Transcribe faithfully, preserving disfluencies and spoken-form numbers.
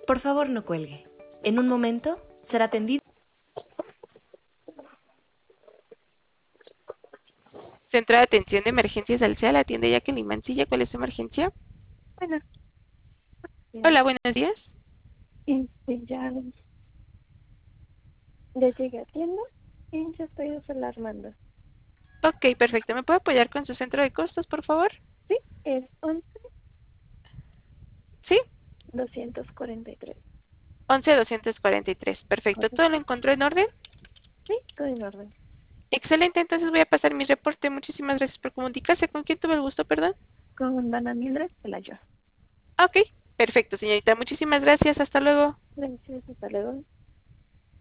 Por favor, no cuelgue. En un momento será atendido. Centro de Atención de Emergencias Alsea, la atiende Jacqueline Mancilla. ¿Cuál es su emergencia? Bueno, ya, Hola, buenos días. este, ya, ya llegué a tienda y ya estoy alarmando. Ok, perfecto. ¿Me puede apoyar con su centro de costos, por favor? Sí, es once Sí, doscientos cuarenta y tres. once doscientos cuarenta y tres. Perfecto. Correcto. ¿Todo lo encontró en orden? Sí, todo en orden. Excelente, entonces voy a pasar mi reporte. Muchísimas gracias por comunicarse. ¿Con quién tuve el gusto, perdón? Con Dana Mildred Pelayo. Ok, perfecto, señorita. Muchísimas gracias. Hasta luego. Gracias, hasta luego.